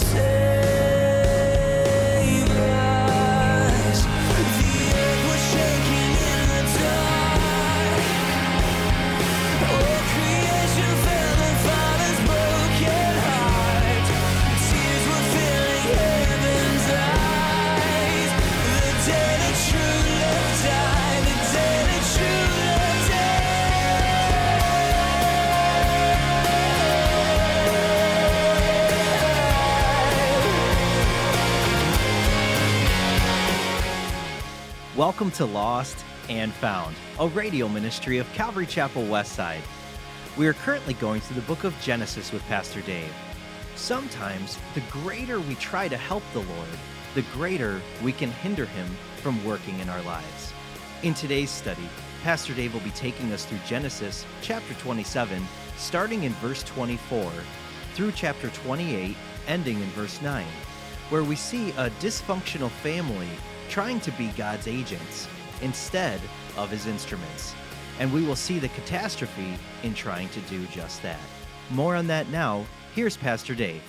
Welcome to Lost and Found, a radio ministry of Calvary Chapel Westside. We are currently going through the book of Genesis with Pastor Dave. Sometimes, the greater we try to help the Lord, the greater we can hinder him from working in our lives. In today's study, Pastor Dave will be taking us through Genesis chapter 27, starting in verse 24, through chapter 28, ending in verse 9, where we see a dysfunctional family trying to be God's agents instead of his instruments. And we will see the catastrophe in trying to do just that. More on that now. Here's Pastor Dave.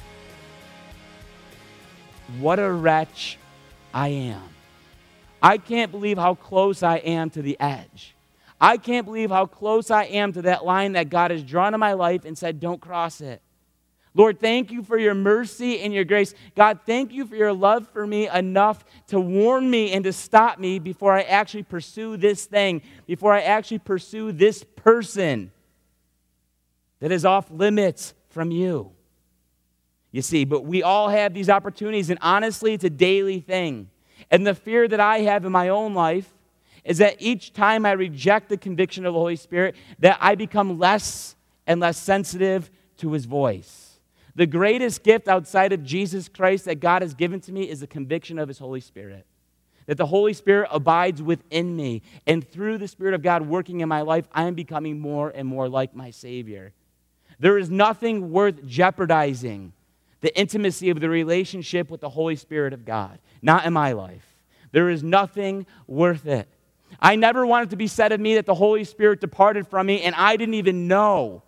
What a wretch I am. I can't believe how close I am to the edge. I can't believe how close I am to that line that God has drawn in my life and said, don't cross it. Lord, thank you for your mercy and your grace. God, thank you for your love for me enough to warn me and to stop me before I actually pursue this thing, before I actually pursue this person that is off limits from you. You see, but we all have these opportunities, and honestly, it's a daily thing. And the fear that I have in my own life is that each time I reject the conviction of the Holy Spirit, that I become less and less sensitive to his voice. The greatest gift outside of Jesus Christ that God has given to me is the conviction of his Holy Spirit. That the Holy Spirit abides within me. And through the Spirit of God working in my life, I am becoming more and more like my Savior. There is nothing worth jeopardizing the intimacy of the relationship with the Holy Spirit of God. Not in my life. There is nothing worth it. I never wanted to be said of me that the Holy Spirit departed from me, and I didn't even know.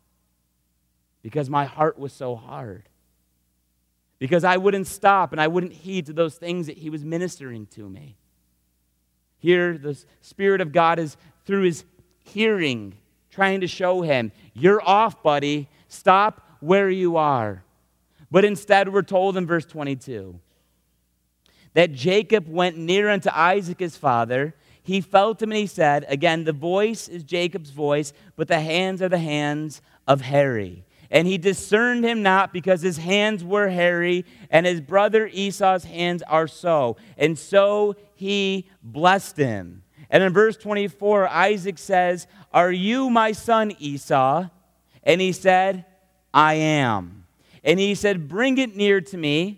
Because my heart was so hard. Because I wouldn't stop and I wouldn't heed to those things that he was ministering to me. Here, the Spirit of God is, through his hearing, trying to show him, you're off, buddy. Stop where you are. But instead, we're told in verse 22 that Jacob went near unto Isaac his father. He felt him and he said, again, the voice is Jacob's voice, but the hands are the hands of Harry. And he discerned him not because his hands were hairy, and his brother Esau's hands are so. And so he blessed him. And in verse 24, Isaac says, are you my son Esau? And he said, I am. And he said, bring it near to me,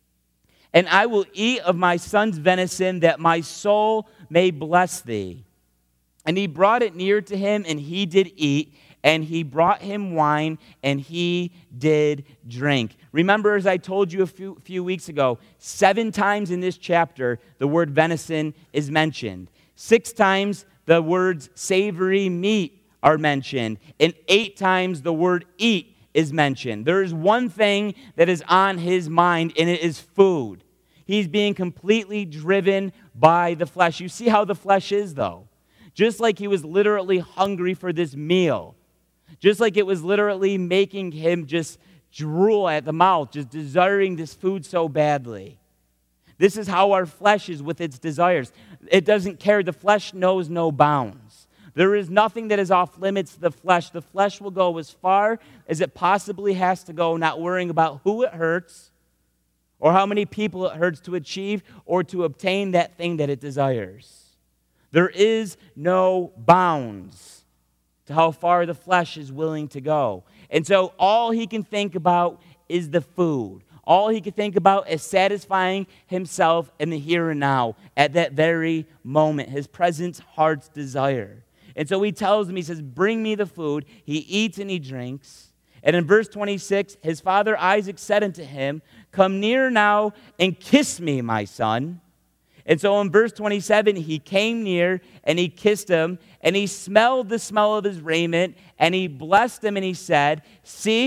and I will eat of my son's venison, that my soul may bless thee. And he brought it near to him, and he did eat. And he brought him wine, and he did drink. Remember, as I told you a few weeks ago, 7 times in this chapter, the word venison is mentioned. 6 times, the words savory meat are mentioned. And 8 times, the word eat is mentioned. There is one thing that is on his mind, and it is food. He's being completely driven by the flesh. You see how the flesh is, though. Just like he was literally hungry for this meal. Just like it was literally making him just drool at the mouth, just desiring this food so badly. This is how our flesh is with its desires. It doesn't care. The flesh knows no bounds. There is nothing that is off limits to the flesh. The flesh will go as far as it possibly has to go, not worrying about who it hurts or how many people it hurts to achieve or to obtain that thing that it desires. There is no bounds to how far the flesh is willing to go. And so all he can think about is the food. All he can think about is satisfying himself in the here and now at that very moment, his present heart's desire. And so he tells him, he says, bring me the food. He eats and he drinks. And in verse 26, his father Isaac said unto him, come near now and kiss me, my son. And so in verse 27, he came near and he kissed him, and he smelled the smell of his raiment, and he blessed him, and he said, see,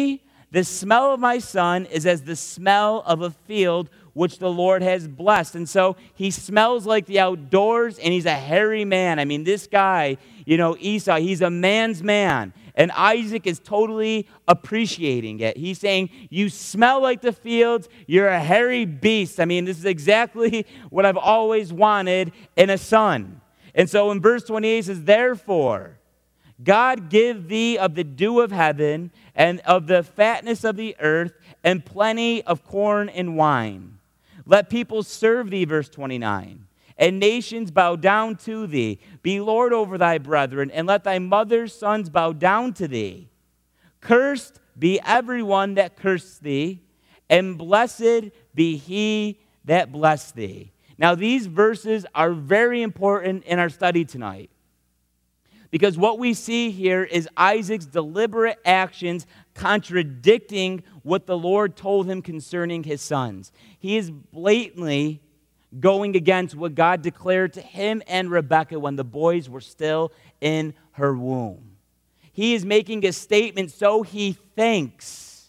The smell of my son is as the smell of a field which the Lord has blessed. And so he smells like the outdoors, and he's a hairy man. I mean, this guy, Esau, he's a man's man. And Isaac is totally appreciating it. He's saying, you smell like the fields, you're a hairy beast. I mean, this is exactly what I've always wanted in a son. And so in verse 28 it says, therefore, God give thee of the dew of heaven and of the fatness of the earth and plenty of corn and wine. Let people serve thee, verse 29, and nations bow down to thee. Be Lord over thy brethren, and let thy mother's sons bow down to thee. Cursed be everyone that cursed thee, and blessed be he that blessed thee. Now, these verses are very important in our study tonight, because what we see here is Isaac's deliberate actions contradicting what the Lord told him concerning his sons. He is blatantly going against what God declared to him and Rebekah when the boys were still in her womb. He is making a statement, so he thinks,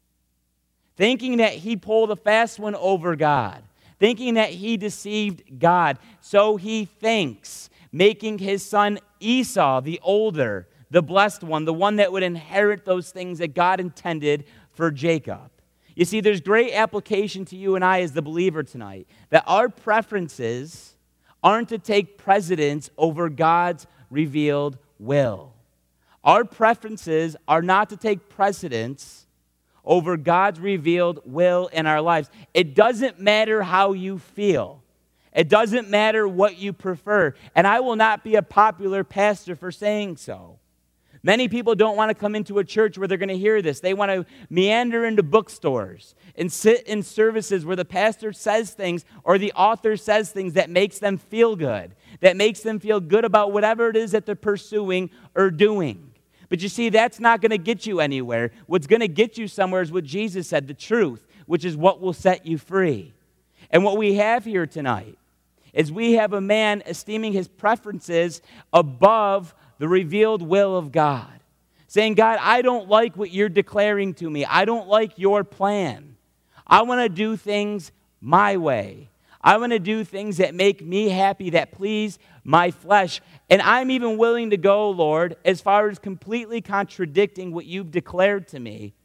thinking that he pulled a fast one over God, thinking that he deceived God, so he thinks, making his son Esau, the older, the blessed one, the one that would inherit those things that God intended for Jacob. You see, there's great application to you and I as the believer tonight, that our preferences aren't to take precedence over God's revealed will. Our preferences are not to take precedence over God's revealed will in our lives. It doesn't matter how you feel. It doesn't matter what you prefer. And I will not be a popular pastor for saying so. Many people don't want to come into a church where they're going to hear this. They want to meander into bookstores and sit in services where the pastor says things or the author says things that makes them feel good, that makes them feel good about whatever it is that they're pursuing or doing. But you see, that's not going to get you anywhere. What's going to get you somewhere is what Jesus said, the truth, which is what will set you free. And what we have here tonight is we have a man esteeming his preferences above the revealed will of God. Saying, God, I don't like what you're declaring to me. I don't like your plan. I want to do things my way. I want to do things that make me happy, that please my flesh. And I'm even willing to go, Lord, as far as completely contradicting what you've declared to me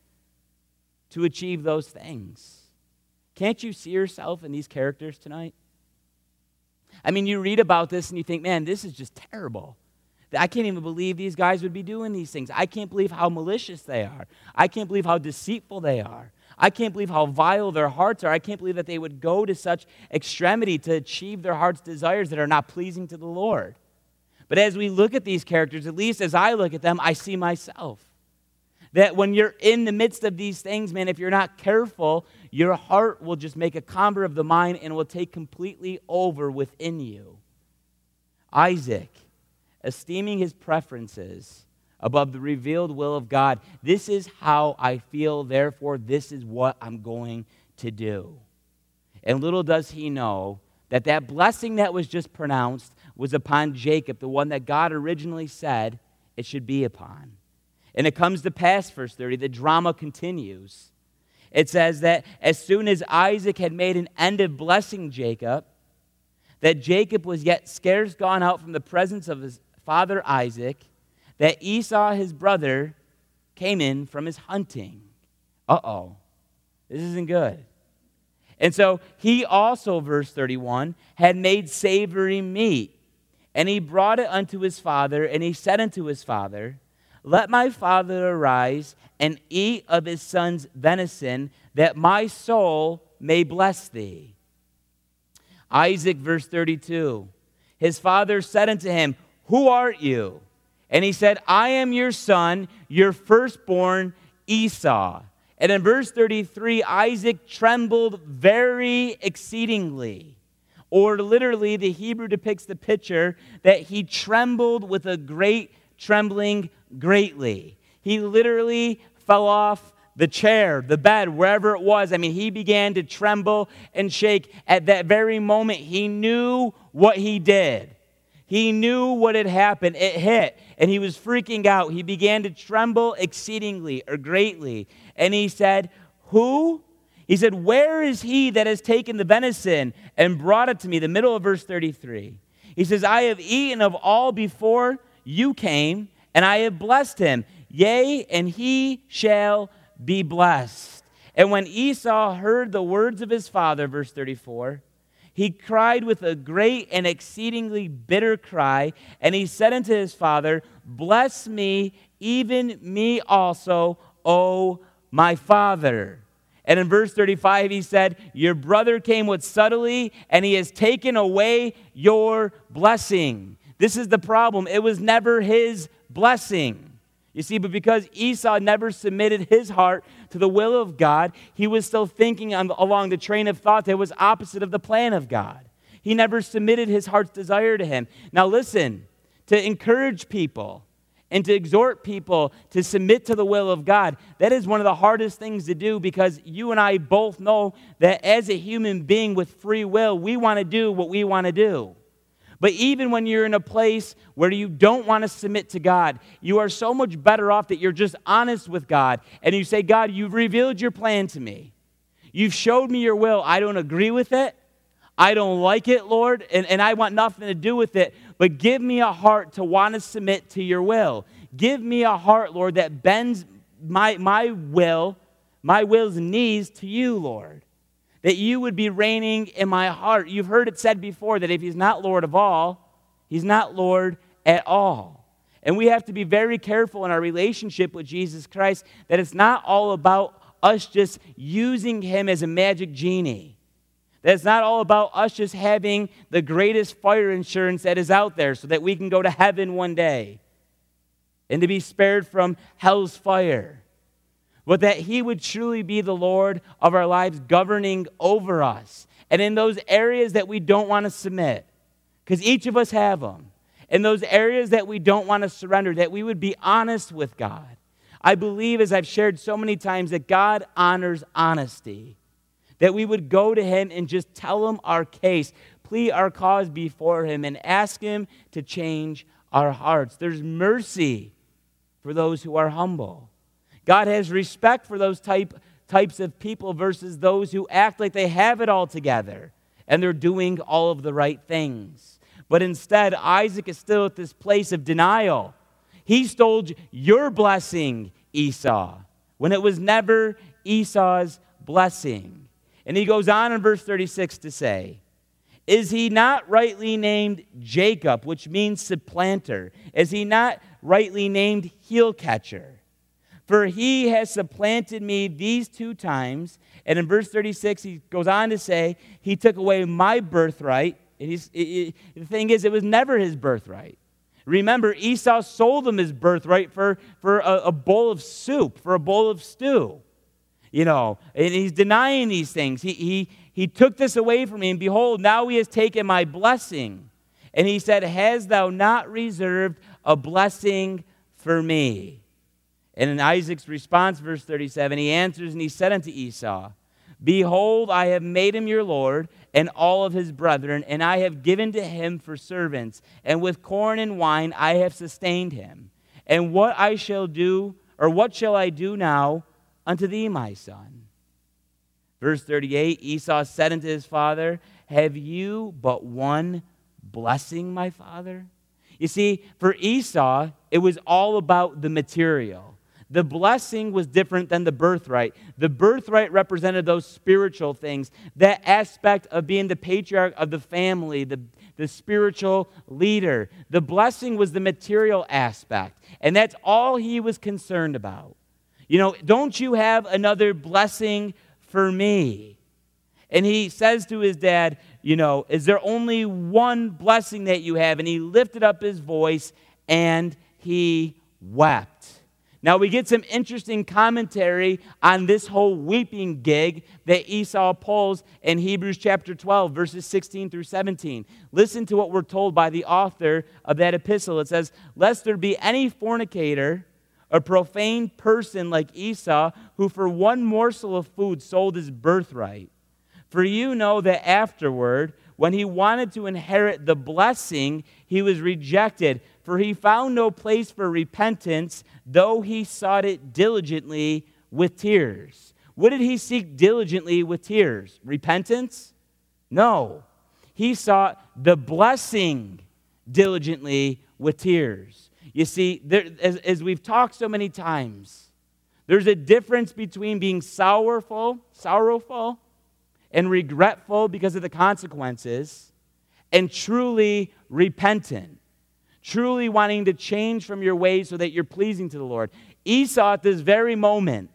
to achieve those things. Can't you see yourself in these characters tonight? I mean, you read about this and you think, man, this is just terrible. I can't even believe these guys would be doing these things. I can't believe how malicious they are. I can't believe how deceitful they are. I can't believe how vile their hearts are. I can't believe that they would go to such extremity to achieve their heart's desires that are not pleasing to the Lord. But as we look at these characters, at least as I look at them, I see myself. That when you're in the midst of these things, man, if you're not careful, your heart will just make a comber of the mind and will take completely over within you. Isaac, esteeming his preferences above the revealed will of God. This is how I feel, therefore this is what I'm going to do. And little does he know that that blessing that was just pronounced was upon Jacob, the one that God originally said it should be upon. And it comes to pass, verse 30, the drama continues. It says that as soon as Isaac had made an end of blessing Jacob, that Jacob was yet scarce gone out from the presence of his father Isaac, that Esau, his brother, came in from his hunting. Uh-oh, this isn't good. And so he also, verse 31, had made savory meat, and he brought it unto his father, and he said unto his father, let my father arise and eat of his son's venison, that my soul may bless thee. Isaac, verse 32, his father said unto him, who art you? And he said, I am your son, your firstborn Esau. And in verse 33, Isaac trembled very exceedingly. Or literally, the Hebrew depicts the picture that he trembled with a great trembling greatly. He literally fell off the chair, the bed, wherever it was. I mean, he began to tremble and shake. At that very moment, he knew what he did. He knew what had happened. It hit, and he was freaking out. He began to tremble exceedingly or greatly. And he said, who? He said, where is he that has taken the venison and brought it to me? The middle of verse 33. He says, I have eaten of all before you came, and I have blessed him. Yea, and he shall be blessed. And when Esau heard the words of his father, verse 34, he cried with a great and exceedingly bitter cry, and he said unto his father, bless me, even me also, O my father. And in verse 35 he said, your brother came with subtlety, and he has taken away your blessing. This is the problem. It was never his blessing. You see, but because Esau never submitted his heart to the will of God, he was still thinking along the train of thought that was opposite of the plan of God. He never submitted his heart's desire to him. Now listen, to encourage people and to exhort people to submit to the will of God, that is one of the hardest things to do, because you and I both know that as a human being with free will, we want to do what we want to do. But even when you're in a place where you don't want to submit to God, you are so much better off that you're just honest with God. And you say, God, you've revealed your plan to me. You've showed me your will. I don't agree with it. I don't like it, Lord, and I want nothing to do with it. But give me a heart to want to submit to your will. Give me a heart, Lord, that bends my will's knees to you, Lord. That you would be reigning in my heart. You've heard it said before that if he's not Lord of all, he's not Lord at all. And we have to be very careful in our relationship with Jesus Christ that it's not all about us just using him as a magic genie. That it's not all about us just having the greatest fire insurance that is out there so that we can go to heaven one day and to be spared from hell's fire. But that he would truly be the Lord of our lives, governing over us. And in those areas that we don't want to submit, because each of us have them, in those areas that we don't want to surrender, that we would be honest with God. I believe, as I've shared so many times, that God honors honesty. That we would go to him and just tell him our case, plead our cause before him, and ask him to change our hearts. There's mercy for those who are humble. God has respect for those types of people versus those who act like they have it all together and they're doing all of the right things. But instead, Isaac is still at this place of denial. He stole your blessing, Esau, when it was never Esau's blessing. And he goes on in verse 36 to say, is he not rightly named Jacob, which means supplanter? Is he not rightly named heel catcher? For he has supplanted me these 2 times. And in verse 36, he goes on to say, he took away my birthright. The thing is, it was never his birthright. Remember, Esau sold him his birthright for a bowl of soup, for a bowl of stew. You know, and he's denying these things. He took this away from me, and behold, now he has taken my blessing. And he said, hast thou not reserved a blessing for me? And in Isaac's response, verse 37, he answers and he said unto Esau, behold, I have made him your lord and all of his brethren, and I have given to him for servants, and with corn and wine I have sustained him. And what shall I do now unto thee, my son? Verse 38, Esau said unto his father, have you but one blessing, my father? You see, for Esau, it was all about the material. The blessing was different than the birthright. The birthright represented those spiritual things, that aspect of being the patriarch of the family, the spiritual leader. The blessing was the material aspect, and that's all he was concerned about. You know, don't you have another blessing for me? And he says to his dad, you know, is there only one blessing that you have? And he lifted up his voice and he wept. Now we get some interesting commentary on this whole weeping gig that Esau pulls in Hebrews chapter 12, verses 16 through 17. Listen to what we're told by the author of that epistle. It says, lest there be any fornicator, a profane person like Esau, who for one morsel of food sold his birthright. For you know that afterward, when he wanted to inherit the blessing, he was rejected. For he found no place for repentance, though he sought it diligently with tears. What did he seek diligently with tears? Repentance? No. He sought the blessing diligently with tears. You see, as we've talked so many times, there's a difference between being sorrowful and regretful because of the consequences, and truly repentant, truly wanting to change from your ways so that you're pleasing to the Lord. Esau, at this very moment,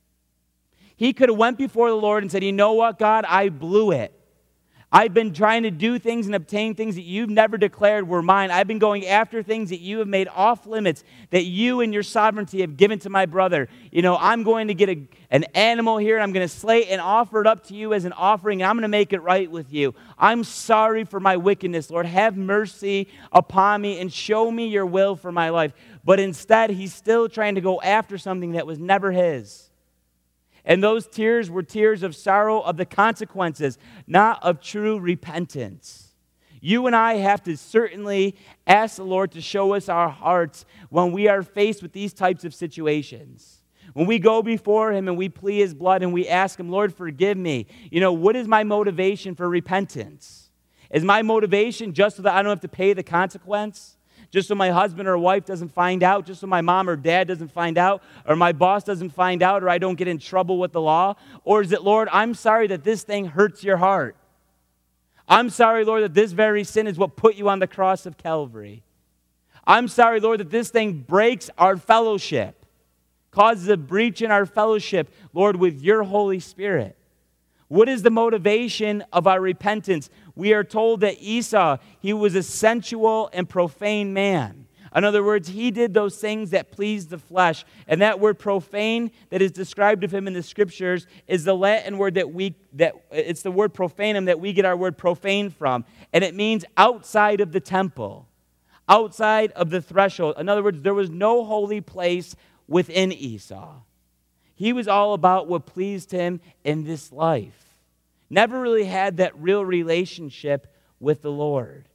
he could have went before the Lord and said, you know what, God, I blew it. I've been trying to do things and obtain things that you've never declared were mine. I've been going after things that you have made off limits, that you and your sovereignty have given to my brother. You know, I'm going to get an animal here, and I'm going to slay it and offer it up to you as an offering, and I'm going to make it right with you. I'm sorry for my wickedness, Lord. Have mercy upon me and show me your will for my life. But instead, he's still trying to go after something that was never his. And those tears were tears of sorrow of the consequences, not of true repentance. You and I have to certainly ask the Lord to show us our hearts when we are faced with these types of situations. When we go before him and we plead his blood and we ask him, Lord, forgive me. You know, what is my motivation for repentance? Is my motivation just so that I don't have to pay the consequence? Just so my husband or wife doesn't find out, just so my mom or dad doesn't find out, or my boss doesn't find out, or I don't get in trouble with the law? Or is it, Lord, I'm sorry that this thing hurts your heart. I'm sorry, Lord, that this very sin is what put you on the cross of Calvary. I'm sorry, Lord, that this thing breaks our fellowship, causes a breach in our fellowship, Lord, with your Holy Spirit. What is the motivation of our repentance? We are told that Esau, he was a sensual and profane man. In other words, he did those things that pleased the flesh. And that word profane that is described of him in the scriptures is the Latin word it's the word profanum that we get our word profane from. And it means outside of the temple, outside of the threshold. In other words, there was no holy place within Esau. He was all about what pleased him in this life. Never really had that real relationship with the Lord.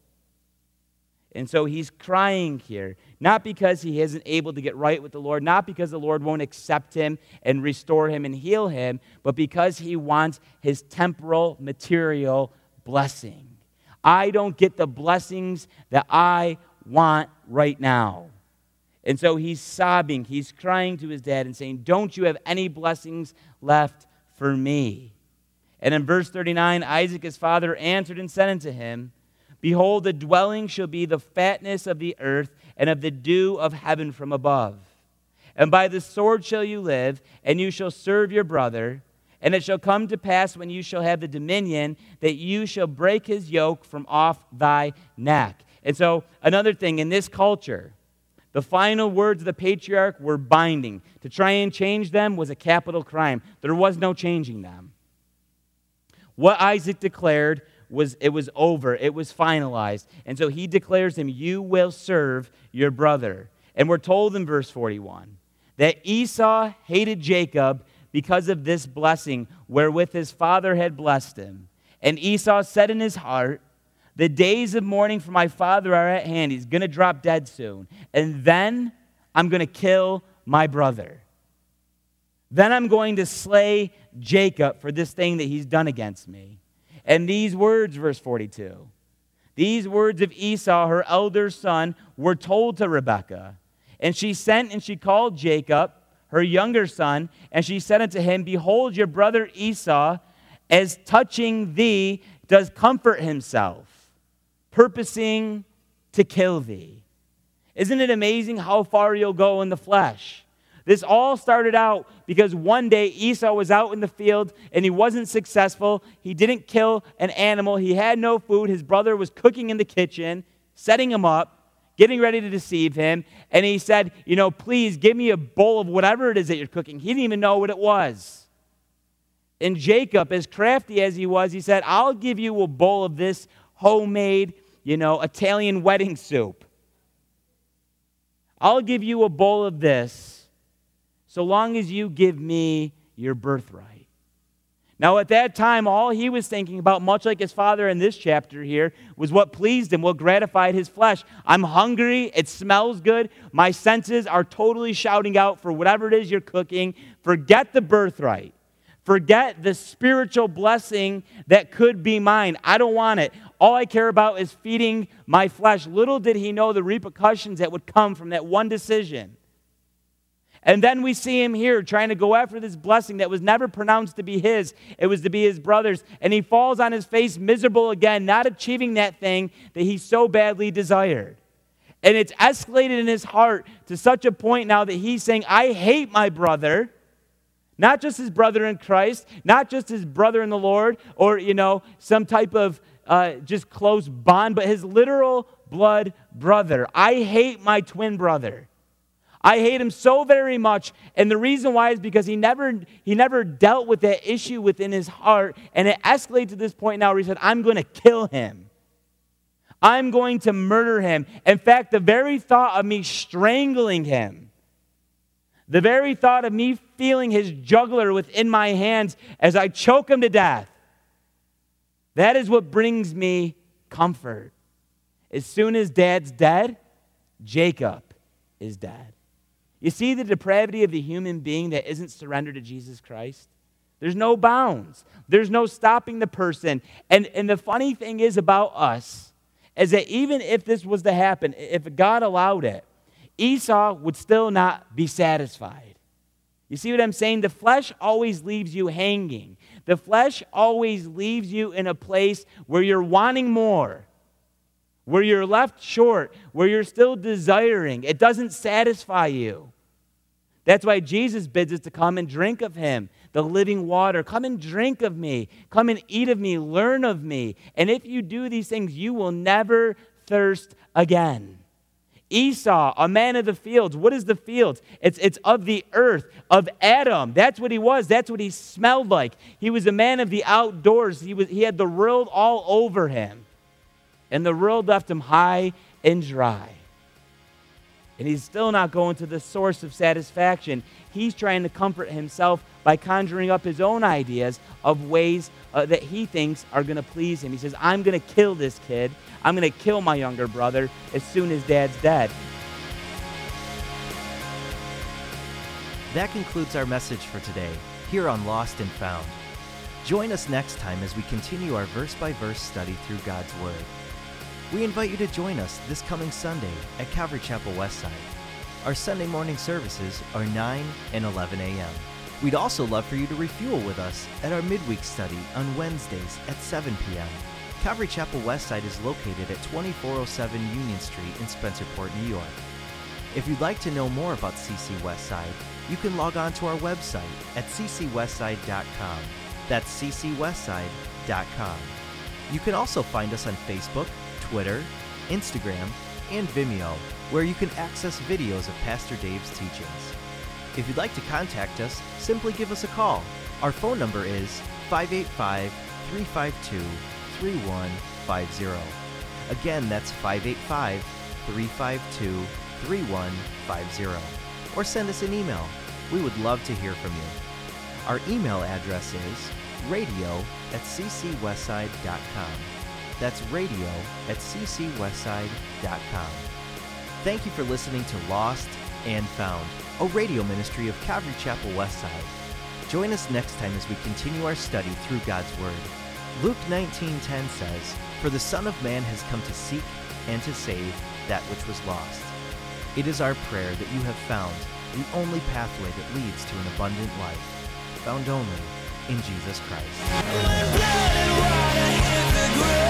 And so he's crying here, not because he isn't able to get right with the Lord, not because the Lord won't accept him and restore him and heal him, but because he wants his temporal, material blessing. I don't get the blessings that I want right now. And so he's sobbing, he's crying to his dad and saying, don't you have any blessings left for me? And in verse 39, Isaac his father answered and said unto him, behold, the dwelling shall be the fatness of the earth and of the dew of heaven from above. And by the sword shall you live, and you shall serve your brother. And it shall come to pass when you shall have the dominion that you shall break his yoke from off thy neck. And so another thing, in this culture, the final words of the patriarch were binding. To try and change them was a capital crime. There was no changing them. What Isaac declared was over. It was finalized. And so he declares him, you will serve your brother. And we're told in verse 41 that Esau hated Jacob because of this blessing wherewith his father had blessed him. And Esau said in his heart, the days of mourning for my father are at hand. He's going to drop dead soon. And then I'm going to kill my brother. Then I'm going to slay Jacob for this thing that he's done against me. And these words, verse 42, these words of Esau, her elder son, were told to Rebekah. And she sent and she called Jacob, her younger son, and she said unto him, behold, your brother Esau, as touching thee, does comfort himself, purposing to kill thee. Isn't it amazing how far you'll go in the flesh? This all started out because one day Esau was out in the field and he wasn't successful. He didn't kill an animal. He had no food. His brother was cooking in the kitchen, setting him up, getting ready to deceive him. And he said, please give me a bowl of whatever it is that you're cooking. He didn't even know what it was. And Jacob, as crafty as he was, he said, I'll give you a bowl of this homemade, Italian wedding soup. I'll give you a bowl of this so long as you give me your birthright. Now, at that time, all he was thinking about, much like his father in this chapter here, was what pleased him, what gratified his flesh. I'm hungry. It smells good. My senses are totally shouting out for whatever it is you're cooking. Forget the birthright. Forget the spiritual blessing that could be mine. I don't want it. All I care about is feeding my flesh. Little did he know the repercussions that would come from that one decision. And then we see him here trying to go after this blessing that was never pronounced to be his. It was to be his brother's. And he falls on his face miserable again, not achieving that thing that he so badly desired. And it's escalated in his heart to such a point now that he's saying, I hate my brother. Not just his brother in Christ, not just his brother in the Lord, or, some type of just close bond, but his literal blood brother. I hate my twin brother. I hate him so very much, and the reason why is because he never dealt with that issue within his heart, and it escalated to this point now where he said, I'm going to kill him. I'm going to murder him. In fact, the very thought of me strangling him, the very thought of me feeling his jugular within my hands as I choke him to death, that is what brings me comfort. As soon as Dad's dead, Jacob is dead. You see the depravity of the human being that isn't surrendered to Jesus Christ? There's no bounds. There's no stopping the person. And the funny thing is about us is that even if this was to happen, if God allowed it, Esau would still not be satisfied. You see what I'm saying? The flesh always leaves you hanging. The flesh always leaves you in a place where you're wanting more, where you're left short, where you're still desiring. It doesn't satisfy you. That's why Jesus bids us to come and drink of him, the living water. Come and drink of me. Come and eat of me. Learn of me. And if you do these things, you will never thirst again. Esau, a man of the fields. What is the fields? It's of the earth, of Adam. That's what he was. That's what he smelled like. He was a man of the outdoors. He had the world all over him. And the world left him high and dry. And he's still not going to the source of satisfaction. He's trying to comfort himself by conjuring up his own ideas of ways that he thinks are going to please him. He says, I'm going to kill this kid. I'm going to kill my younger brother as soon as Dad's dead. That concludes our message for today, here on Lost and Found. Join us next time as we continue our verse-by-verse study through God's Word. We invite you to join us this coming Sunday at Calvary Chapel Westside. Our Sunday morning services are 9 and 11 a.m. We'd also love for you to refuel with us at our midweek study on Wednesdays at 7 p.m. Calvary Chapel Westside is located at 2407 Union Street in Spencerport, New York. If you'd like to know more about CC Westside, you can log on to our website at ccwestside.com. That's ccwestside.com. You can also find us on Facebook, Twitter, Instagram, and Vimeo, where you can access videos of Pastor Dave's teachings. If you'd like to contact us, simply give us a call. Our phone number is 585-352-3150. Again, that's 585-352-3150. Or send us an email. We would love to hear from you. Our email address is radio@ccwestside.com. That's radio@ccwestside.com. Thank you for listening to Lost and Found, a radio ministry of Calvary Chapel Westside. Join us next time as we continue our study through God's Word. Luke 19:10 says, "For the Son of Man has come to seek and to save that which was lost." It is our prayer that you have found the only pathway that leads to an abundant life, found only in Jesus Christ.